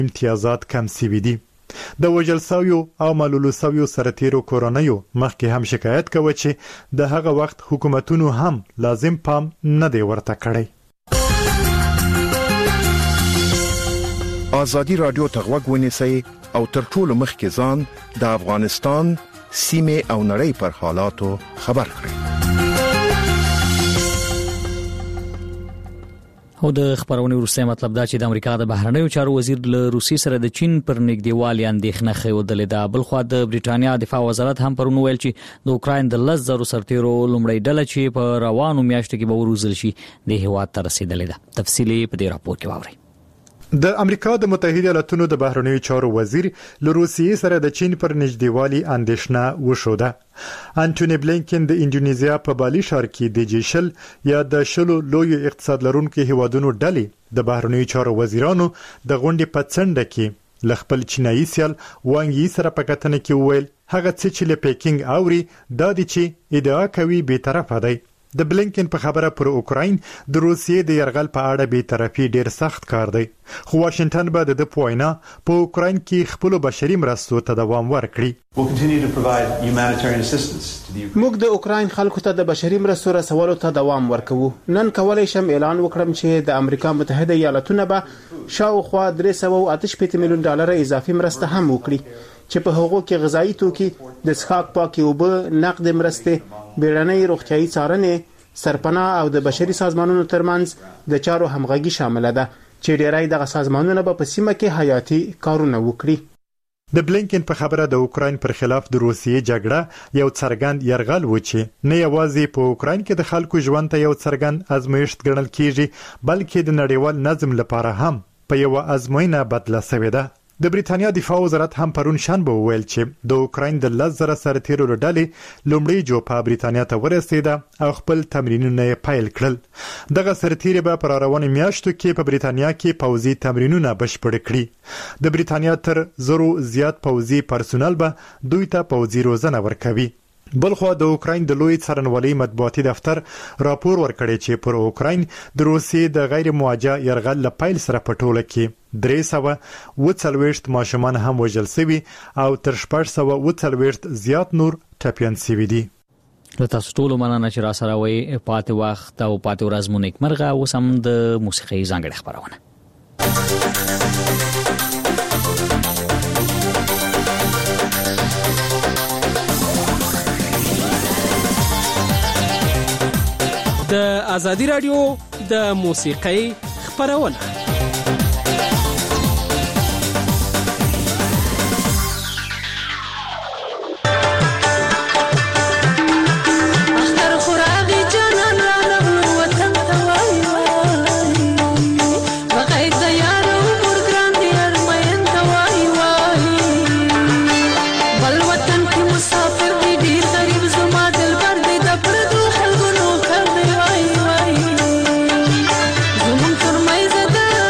امتیازات کم سوي دي. د وژل سویو او معلولو سویو سرتیرو کورنیو مخکې هم شکایت کوي چې د هغه وخت حکومتونو هم لازم پام نه دی ورته کړی. آزادی رادیو ته غوږ ونیسئ او تر ټولو مخکې ځان د افغانستان سیمې او نړۍ پر حالاتو خبر کړئ. او د خبرونې وروسته مطلب دا چې د امریکا د بهرنیو چارو وزیر له روسي سره د چین پر نږدېوالي اندېښنه ښودلې ده. بلخوا د بریټانیا دفاع وزارت هم پرون ویل چې د اوکراین د 10,000 سرتیرو لومړی ډله چې په روانو میاشتو کې به وروزل شي د هیواد ته رسیدلې ده. تفصیلی په دې راپور کې واورئ. د امریکا د متحده ایالاتونو د بهرنیو چارو وزیر له روسیې سره د چین پر نږدېوالي اندېښنه وښوده. انټونی بلینکن د انډونیزیا په بالي ښار کې د جیشل یا د شلو لوی اقتصاد لرونکو هیوادونو ډلې د بهرنیو چارو وزیرانو د غونډې په څنډه کې ل خپل چینایي سیال وانګ یي سره په کتنه کې وویل هغه څه چې له پیکینګ اوري دا دي چې ادعا کوي به طرفه دی. د بلینکن په خبره پر اوکراین د روسیې د يرغل په اړه به طرفي ډیر سخت کار دی. خو واشنگټن به د پوینا په اوکراین کې خپل بشري مرستو ته دوام ورکړي. موږ د اوکراین خلکو ته د بشري مرستو رسولو ته دوام ورکوو. نن کولای شم اعلان وکړم چې د امریکا متحده ایالاتونه به شاوخوا $368 میلیون اضافي مرسته هم وکړي چې په هغو کې غذایی توکي، د څښاک پاکې اوبه، نقد مرستې، بیړنۍ روغتیايي څارنې، سرپناه او د بشري سازمانونو ترمنځ د چارو همغږي شامل ده چې ډیری دغه سازمانونه به په سیمه کې حیاتي کارونه وکړي. د بلینکن په خبره د اوکراین پر خلاف د روسیې جګړه یو څرګند يرغل و چې نه یوازې په اوکراین کې د خلکو ژوند ته یو څرګند ازمایښت ګڼل کیږي بلکې د نړیوال نظم لپاره هم په یو ازموینه بدله شوې ده. د بریټانیا دفاع وزارت هم پرون شنبه وویل چې د اوکراین د 10,000 سرتیرو ډلې لومړی جوپا بریټانیا ته ورسېده او خپل تمرینونه پیل کړل. دغه سرتیري به پر روانو میاشتو کې په بریټانیا کې پوځي تمرینونه بشپړ کړي. د بریټانیا تر 1,000 زیات پوځي پرسونل به دوی ته پوځي روزنه ورکوي. بلخوا د اوکراین د لوی څارنوالۍ مطبوعاتي دفتر راپور ورکړی چې پر اوکراین د روسیې د غیر موجه يرغل له پیل سره په ټوله کې 340 ماشومان هم وژل شوي او تر 640 زیات نور ټپیان شوي دي. له تاسو ټولو مننه چې را سره وئ. پاتې وخت او پاتې ورځ مو نیکمرغه. اوس هم د موسیقي ځانګړې خبرونه. د آزادی رادیو د موسیقۍ خبرونه. زمون تر مې زده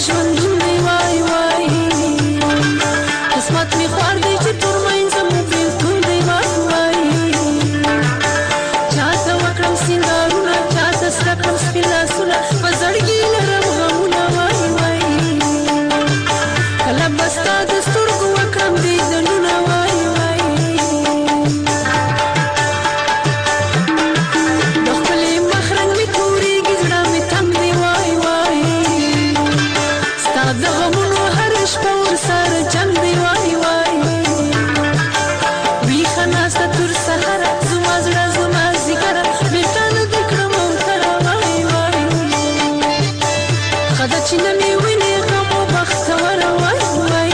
ژوندون دی وای وای قسمت می خوار دی چې تور مینځه مو بیلتون دی وای وای چاته وکړم سینګارونه چاته سره کړم سپین لاسونه په زړګي لرم غمونه وای وای کله به ستا د سترګو وکړم دیدنونه وای وای د خپلې مخ رنګ مې تورېږي زړه مې تنګ دی وای وای ستا د غمونو هره شپه ورسره جنګ دی وای وای ویښه ناسته تر سهاره زما زړه زما ځیګره بېرته نه دې کړم اوتره وای وای ښه ده چې نه مې وینې غم و بختوره وای وای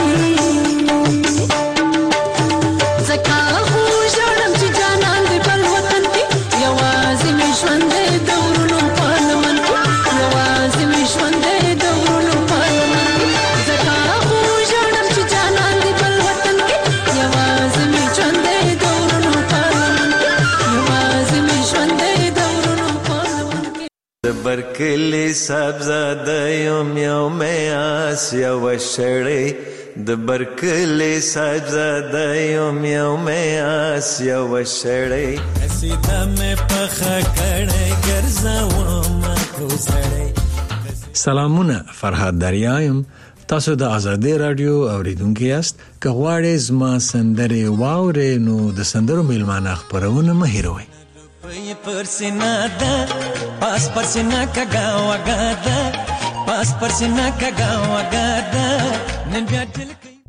ځکه خو ژاړم چې جانان دې بل وطن کې یوازې مې ژوند دی د غرونو په لمن کې یوازې مې ژوند دی د غرونو په لمن کې ځکه خو ژاړم چې جانان دې بل وطن کې یوازې مې ژوند دی د غرونو په لمن کې یوازې مې ژوند دی د غرونو په لمن کې د برکلي صاحبزاده یم یو مې آس یوه شړۍ د برکلي صاحبزاده یم یو مې آس یوه شړۍ قصیده مې پخه کړې ګرځومه کوزړۍ. سلامونه، فرهاد دریا یم. تاسو د آزادۍ رادیو اوریدونکي یاست. که غواړئ زما سندرې واورئ نو د سندرو میلمانه خپرونه مه هېروئ. پر سینا ده پاس پر سینا کګا وګا ده پاس پر سینا کګا وګا ده نن بیا دل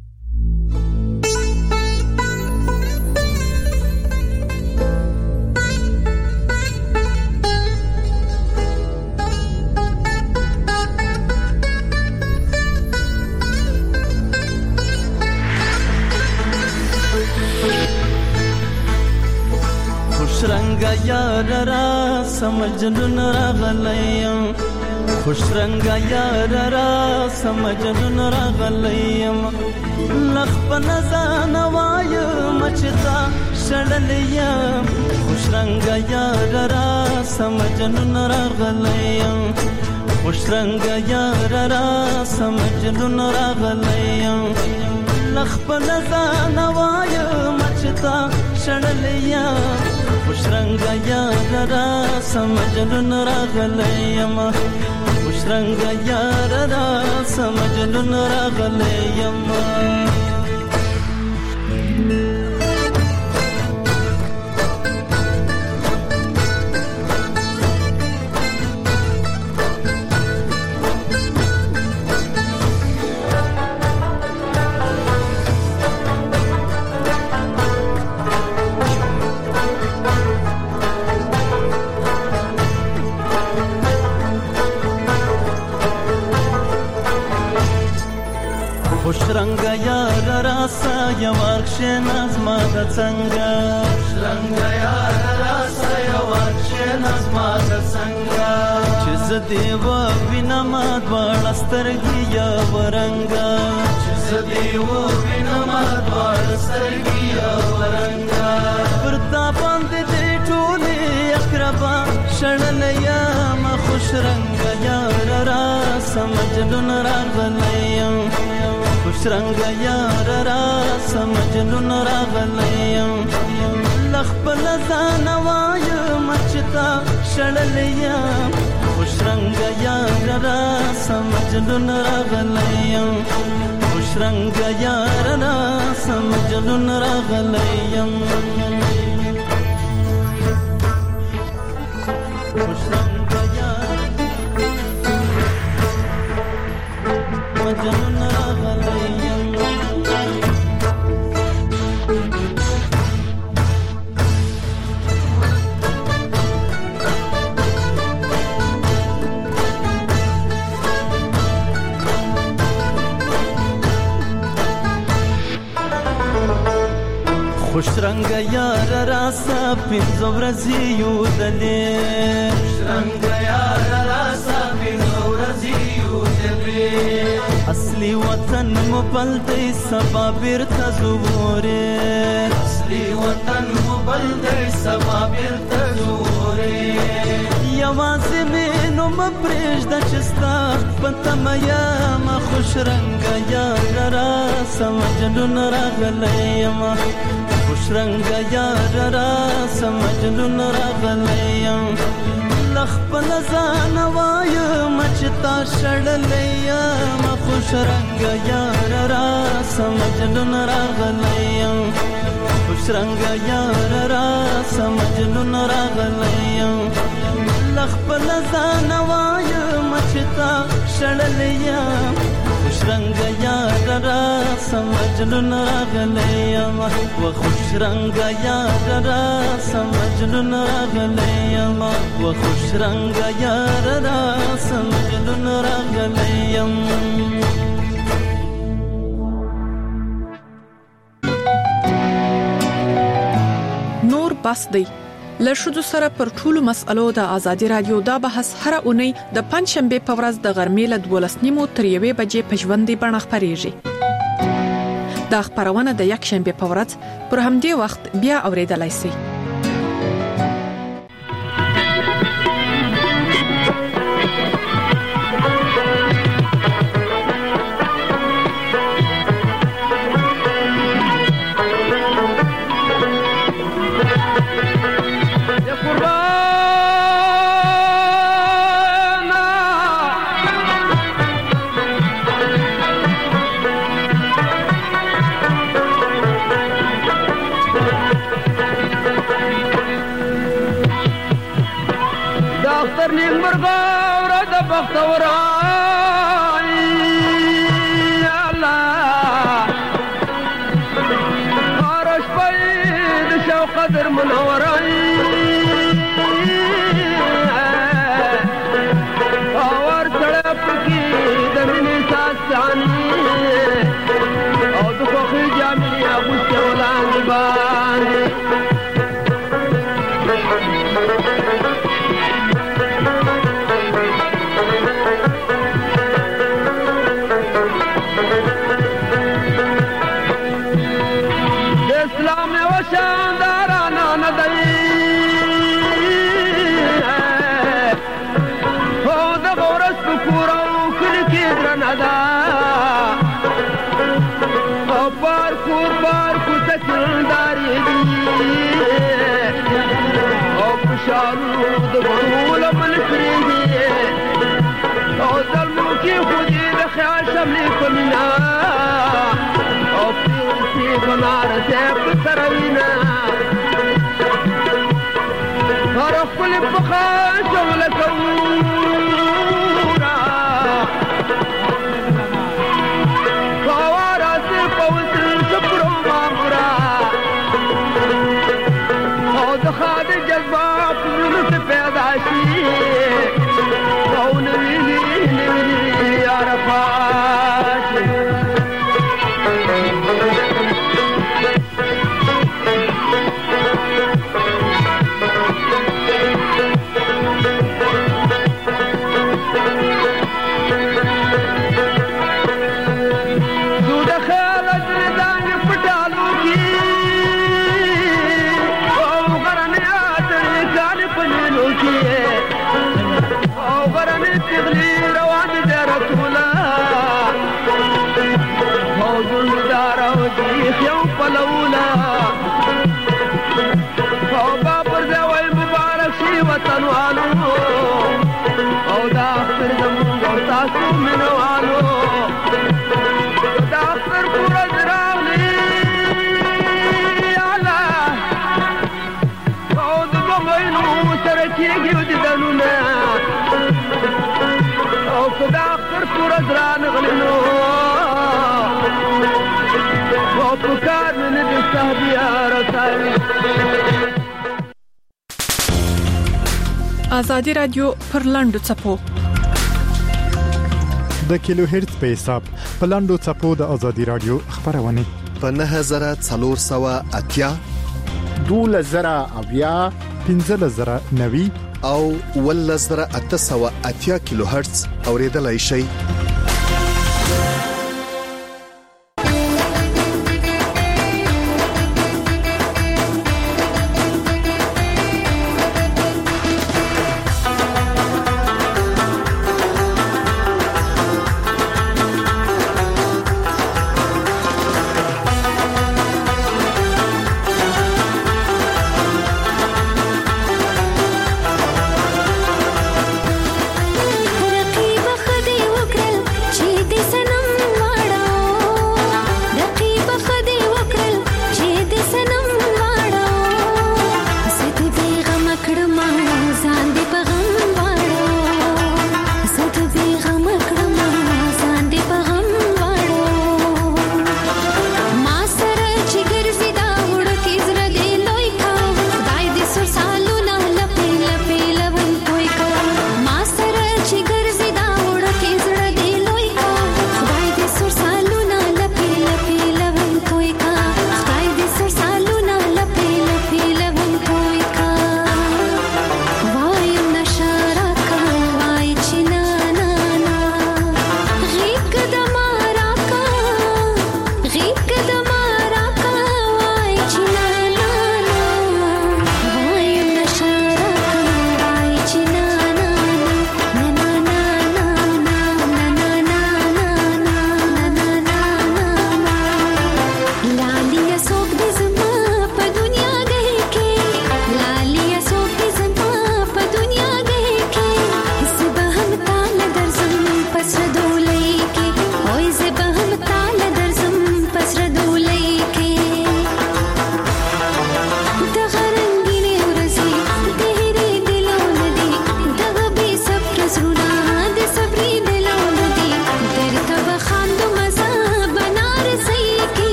خوش رنگا یار را سمجنون راغلیم خوش رنگا یار را سمجنون راغلیم لخ په نزان وایم چې تا شړلیم خوش رنگا یار را سمجنون راغلیم خوش رنگا یار را سمجنون راغلیم لخ په نزان وایم چې تا شړلیم خوش رنگا یار را سمجنون راغلیم خوش رنگا یار را سمجنون راغلیم خوش رنگا یار راسا یوارکشن از ما د څنګه خوش رنگا یار راسا یوارکشن از ما د څنګه چې زدی و وینم دوړ سترګي یا ورنګا چې زدی و وینم دوړ سترګي یا ورنګا پرتا باندې دې ټولې اقربا شړلیا ما خوش رنگا یار راسا مجنون راغلیم خوش رنگا یار را سمجنون راغلیم لخ په لزان وایم چې تا شړلیم خوش رنگا یار را سمجنون راغلیم خوش رنگا یار را سمجنون راغلیم خوش رنگا یار مجنون خوش رنگا یار راسا پینځو ورځې یو دلې خوش رنگا یار راسا پینځو ورځې یو دلې اصلي وطن مو بل دی سبا بیرته زوره اصلي وطن مو بل دی سبا بیرته زوره یوازې مې نو مپرېږده چې ستا په تمه یم خوش رنگ یار را سمجلون راغلیم خوش رنگ یار را سمجلون راغلیم لخپل ځان وایم چې تا شړلیم خوش رنگ یار را سمجلون راغلیم خوش رنگ یار را سمجلون راغلیم لخپل ځان وایم چې تا شړلیم خوش رنگ یار را سمجلون راغلیم و خوش رنگ یار را سمجلون راغلیم و خوش رنگ یار را سمجلون راغلیم نور بس دی له شذو سره پر ټولو مسألو د ازادي رادیو دا بحث هر اونۍ د پنځشنبه په ورځ د غرمې له 12:30 تر 1 بجې په ژوندۍ بڼه خپرېږي. دا خبرونه د یک شنبه په ورځ پر همدې وخت بیا اوریدلای شئ. ازادي رادیو پر لاندو چپو د کیلو هرتز په حساب په لاندو چپو د ازادي رادیو خبرونه په 9480 2000 1590 او 1880 کیلو هرتز اوریدلای شئ.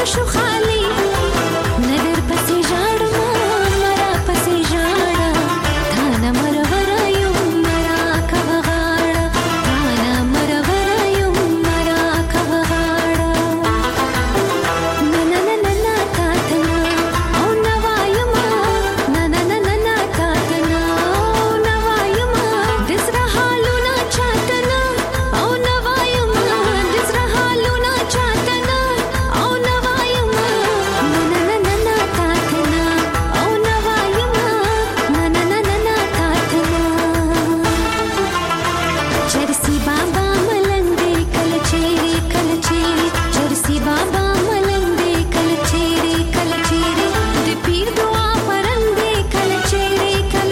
نشو خالی ندر پسې ژاړم مرا پسې ژاړه تانا مرغره یم مرا کوه غاړه تانا مرغره یم مرا کوه غاړه نه نه نه نه نه تاته نه او نه وایم نه نه نه نه نه تاته نه او نه وایم د زړه حالونه چاته نه او نه وایم د زړه حالونه چاته نه او نه وایم نه نه نه نه نه تاته نه او نه وایم نه نه نه نه نه تاته نه چرسی بابا ملنګ دی کله چیرې چرسی بابا ملنګ دی کله چیرې د پیر دعا پرنګ دی کله چیرې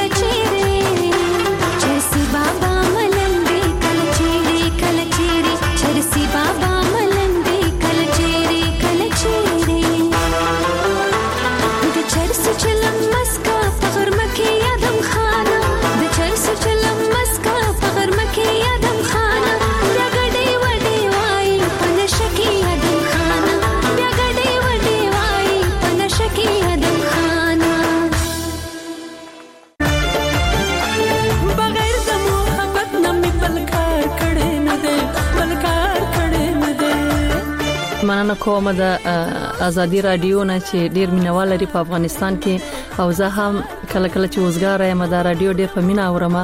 چرسی بابا ملنګ دی کله چیرې چرسی بابا ملنګ دی کله چیرې د چرس چلم مسکا په غرمه کې یادم خانه د چرس چلم مسکا په غرمه کې یادم خانه بیا ګډې وډې وای په نشه کې یادم خانه بیا ګډې وډې وای په نشه کې یادم خانه بغیر د محبت نه مې بل کار کړی نه دی مننه کوم د ازادي رادیو نه چې ډیر مینوال لري په افغانستان کې او زه هم کله کله چې وزګار یم د رادیو ډیر په مینا اورم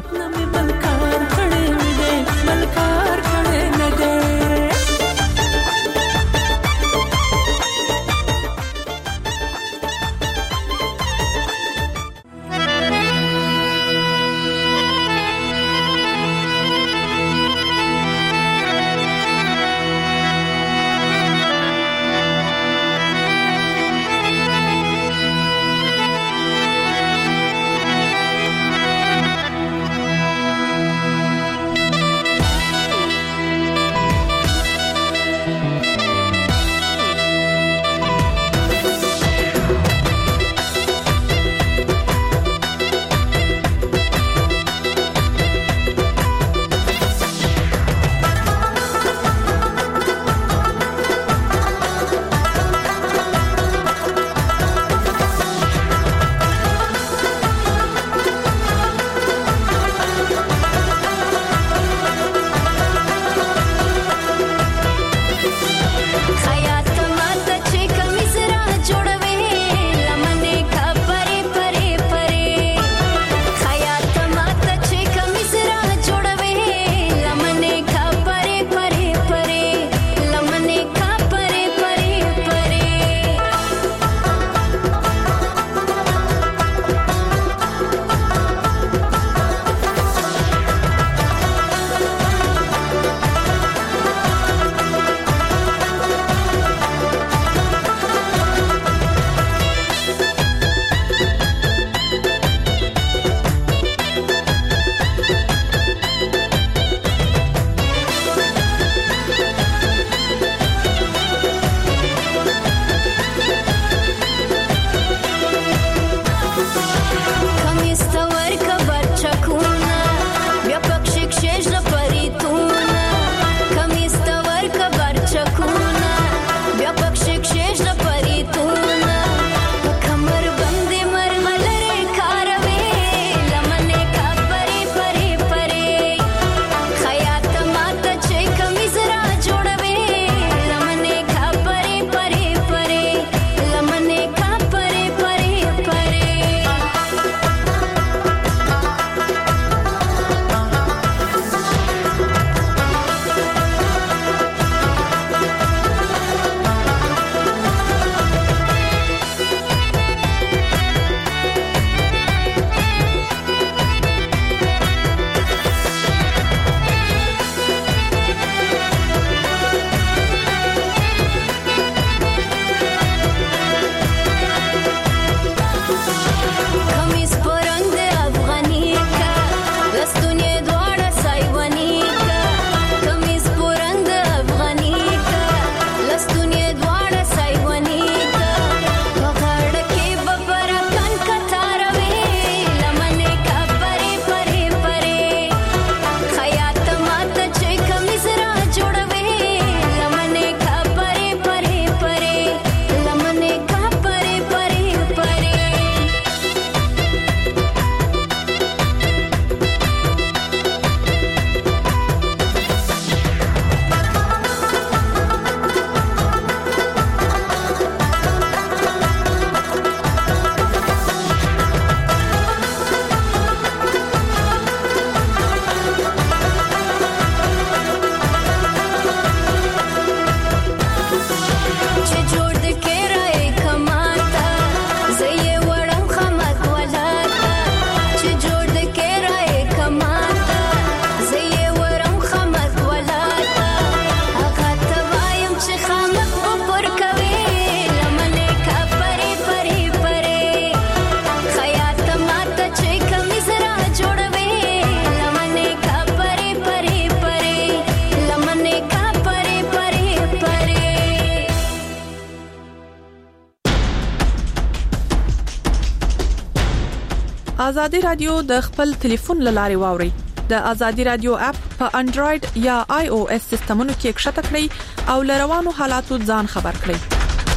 آزادي رادیو د خپل ټلیفون لارې واوري. د آزادي رادیو اپ په انډراید یا آی او اس سیستمونو کې کښته کړئ او لروانو حالاتو ځان خبر کړئ.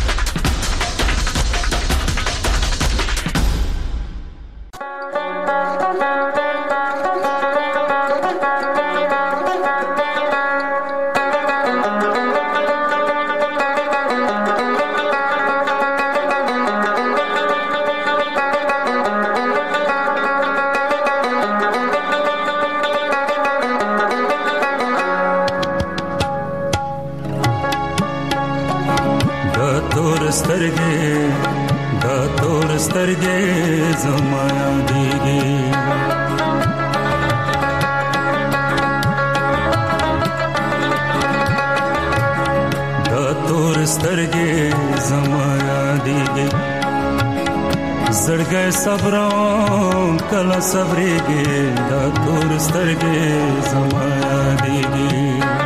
صبرم کلا صبرېږي دا تور سترګې زما یادېږي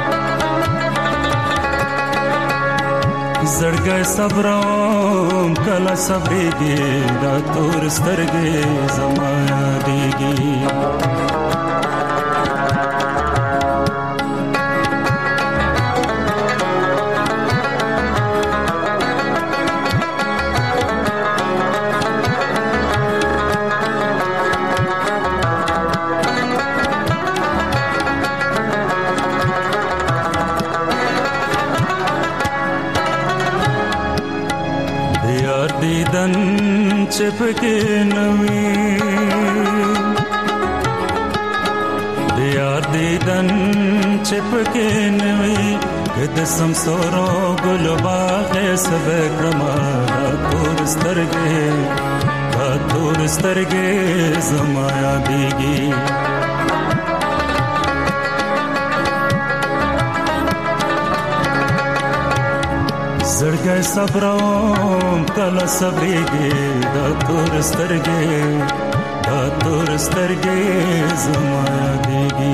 زړګی صبرم کلا صبرېږي دا تور سترګې زما یادېږي چپکې نوي د یار دیدن چپکې نوي د سمسورو ګل باغ سبه کړما تور سترګې زما یادېږي زړګی صبرم کله صبرېږي دا تور سترګې زما یادېږي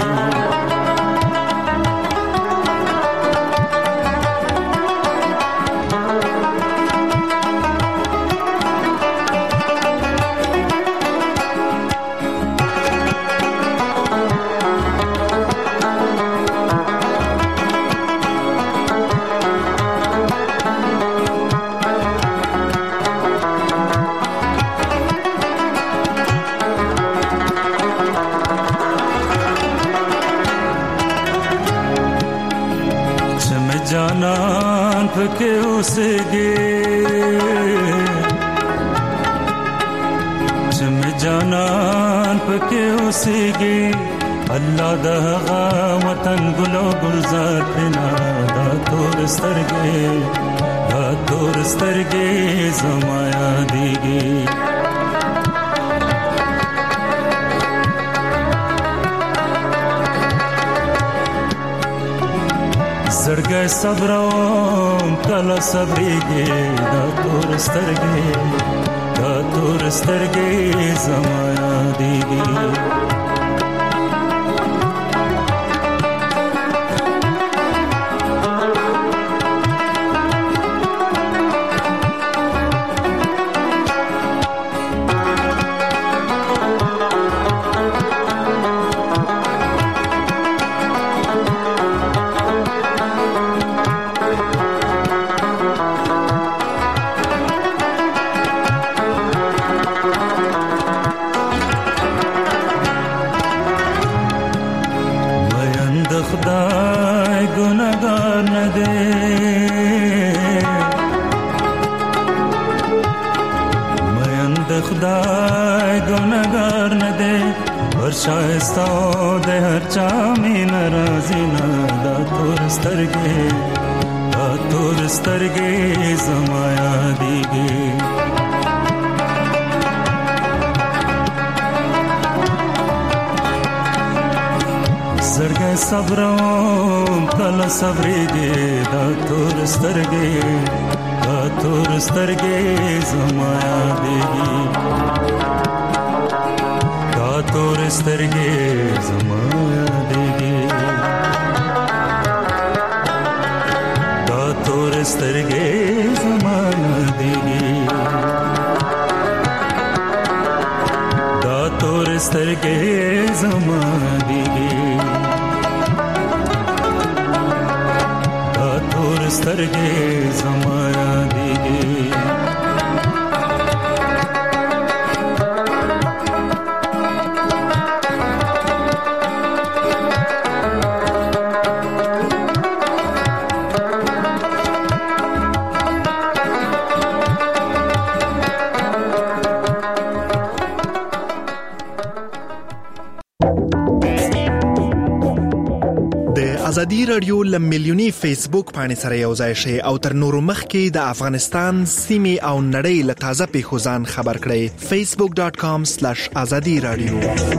جانان پکې اوسېږي چې مې جانان پکې اوسېږي الله د هغه وطن ګلو ګلزار پنا دا تور سترګې زما یادېږي زړګی صبرم کله صبرېږي دا تور سترګې زما یادېږي خدای ګناهګار نه دی مین د خدای ګناهګار نه دی ور شایسته د هر چا مې ناراضي نه دا تور سترګې زما یادېږي زړګی صبرم کله صبرېږي دا تور سترګې زما یادېږي دا تور سترګې زما یادېږي دا تور سترګې زما یادېږي دا سترګې زما دیږي دا تور سترګې زما دیږي ازادي رادیو لمیلیونی فیسبوک باندې سره یو ځای شي او تر نورو مخکې د افغانستان سیمې او نړۍ له تازه پیښو ځان خبر کړئ facebook.com/azadi radio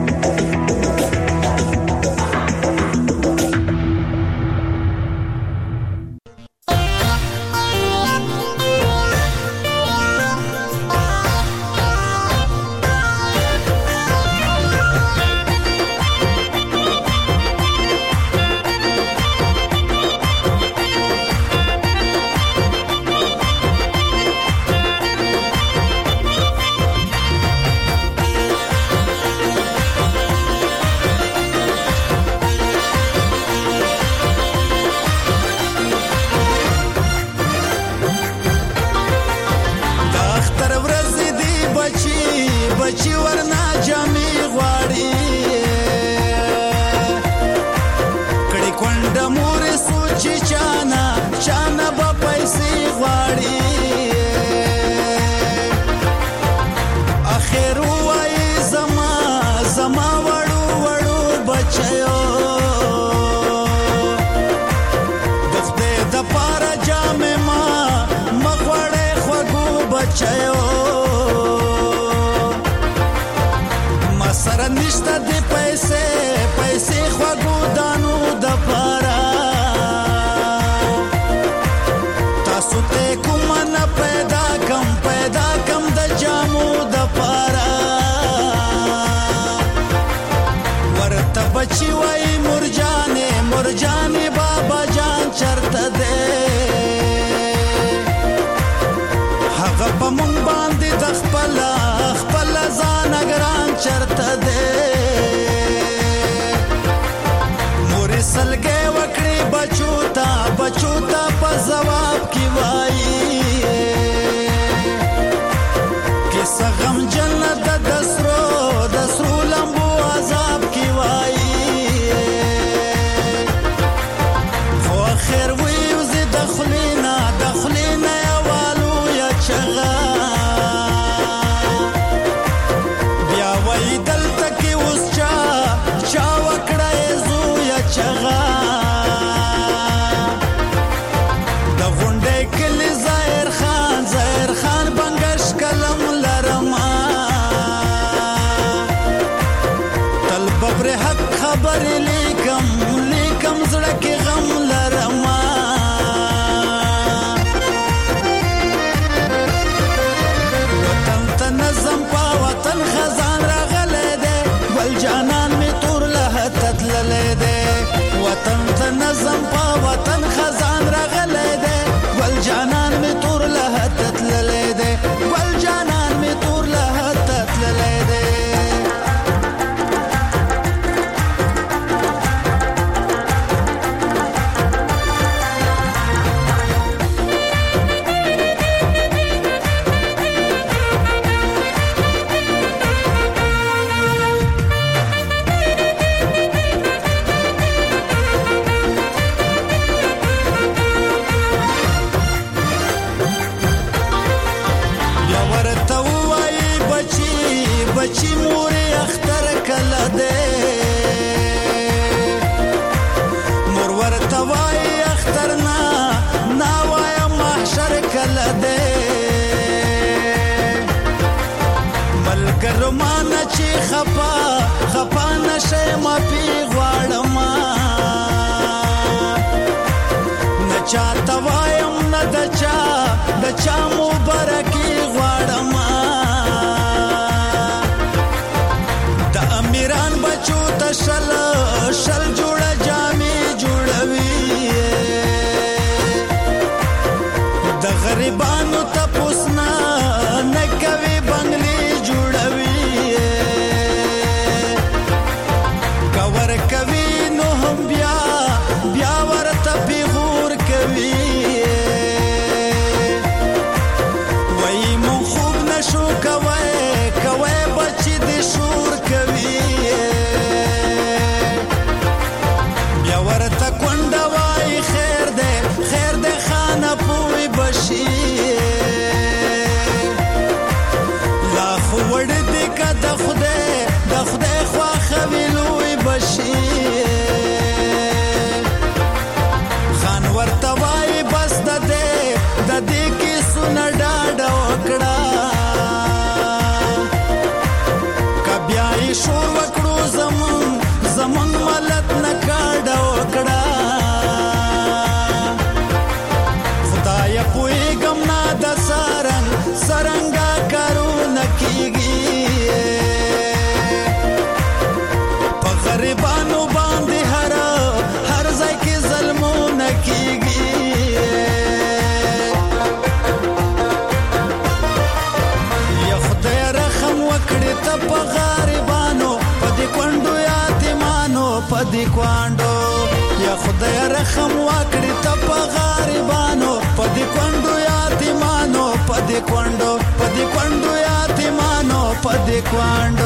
شل جوړه جامې جوړوي د غریبانو تپوس نه کوي بنگلې جوړوي پدې کوانډو یا خدای رحم وکړي ته په غریبانو پدې کوانډو یتیمانو پدې کوانډو یتیمانو پدې کوانډو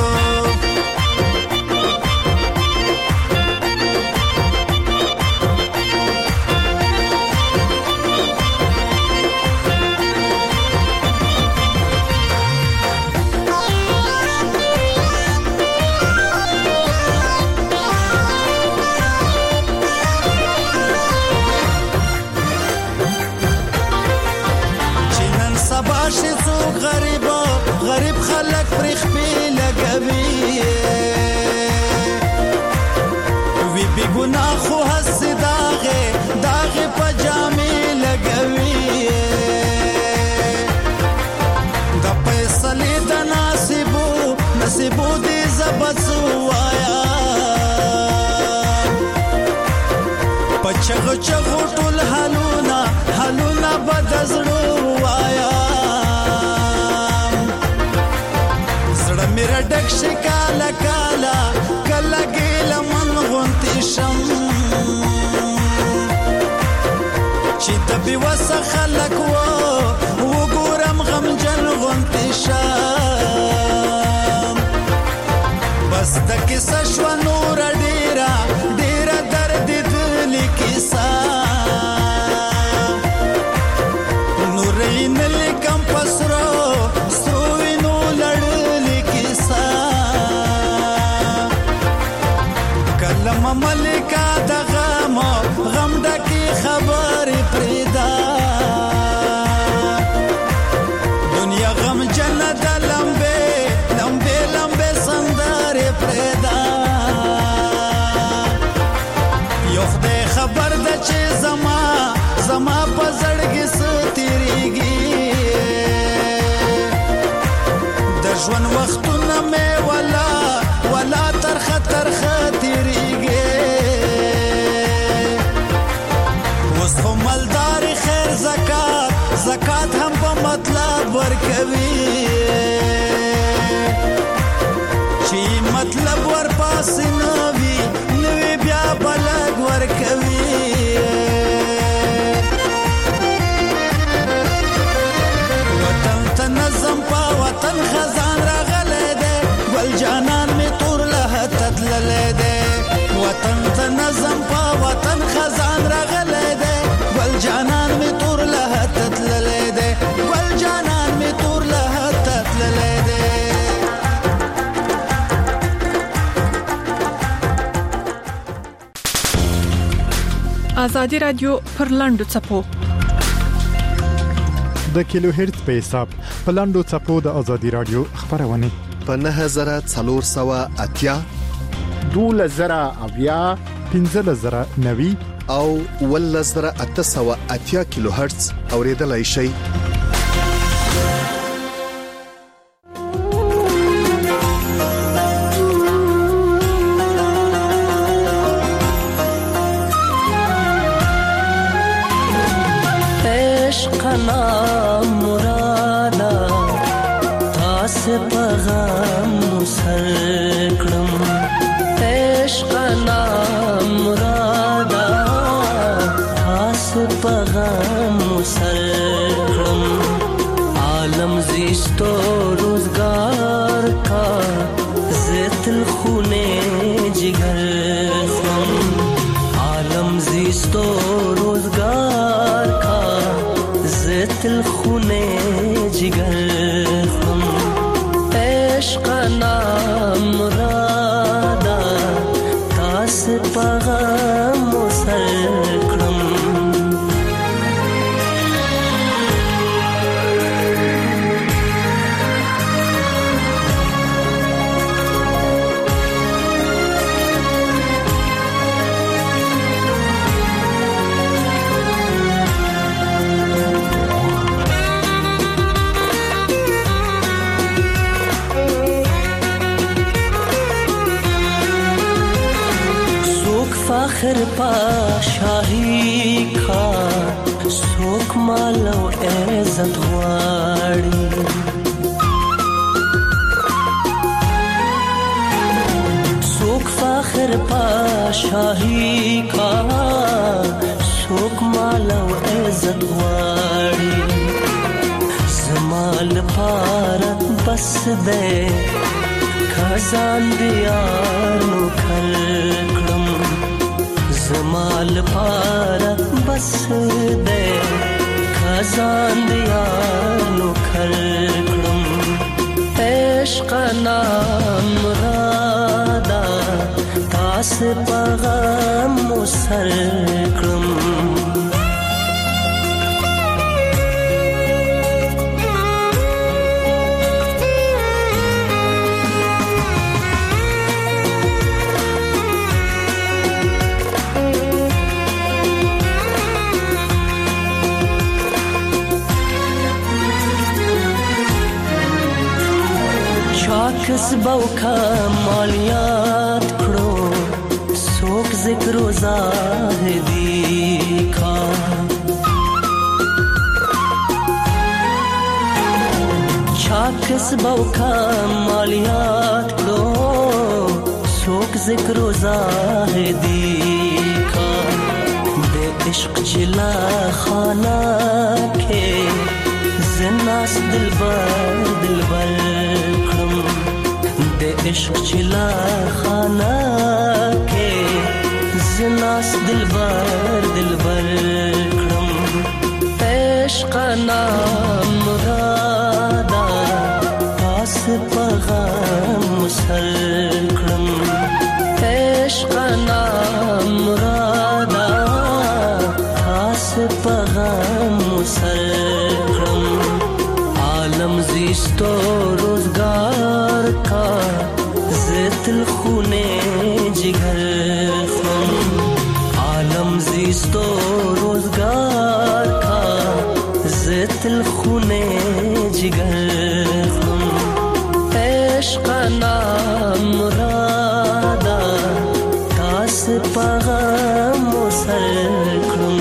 غریب خلک پر خپل لګوي وی بي ګناه خو حس داغه پجامې لګوي د فیصلې د نصیبو دې زبط وایا پچغ ټول حالونه بدزړو وایا میرا ډک شي کالا کله ګیله من غونتی شم چې د بېوسه خلک وګورم غمجن غونتی شم بس د کیسه شوه نوره ډېره درد دلی کیسه نور یې نه لیکم په سرو وینو لړلې کیسه کلم ملکه د غم ډکې خبرې پرېږده دنیا غم جنه د لمبې سندرې پرېږده یو خدای خبر ده چې زما په زړګي څه تېرېږي ژوند وختونه مې ولا ترخه تېرېږي اوس خو مالداري خیر زکات هم په مطلب ورکوي چې مطلب ورپاسې نه وي بیا بلګ ورکوي وطن ته نظم په وطن خزان راغلی دی ګل جانان می تور له تتللی دی وطن ته نظم په وطن خزان راغلی دی ګل جانان می تور له تتللی دی ګل جانان می تور له تتللی دی ازادي رادیو پر لاندو چپو د کیلو هرتز په حساب په لاندو چپو د ازادي رادیو خبرونه په 9480 12090 15090 او 11880 کیلو هرتز اوریدلای شئ فخر پاشاهی کا سوک مال او عزت غواړي سوک فخر پاشاهی کا سوک مال او عزت غواړي زمال پار بس دے خزان دیانو کلکلم زمال پار بس دے خزان دیانو کلکلم عشق نام رادا تاس پغم مسلکلم کسبو کمالیات کړو څوک ذکر و زاهدی کا چا کسبو کمالیات کړو څوک ذکر و زاهدی کا د عشق چلا خانه کې زناس دلبر عشق چلا خانہ کے زناس دلبر کڑم عشق نام مرادا پاس پغم مسل کڑم عشق نام مرادا پاس پغم مسل کڑم عالم زیستو روزگار کا زیتل خونے جگر خم عالم زیستو روزگار کا زیتل خونے جگر خم عشق نام مرادا تاس پغم مسل کرم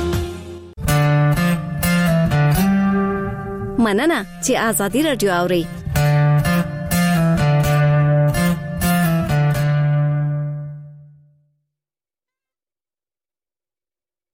مننه چې آزادی رادیو اوري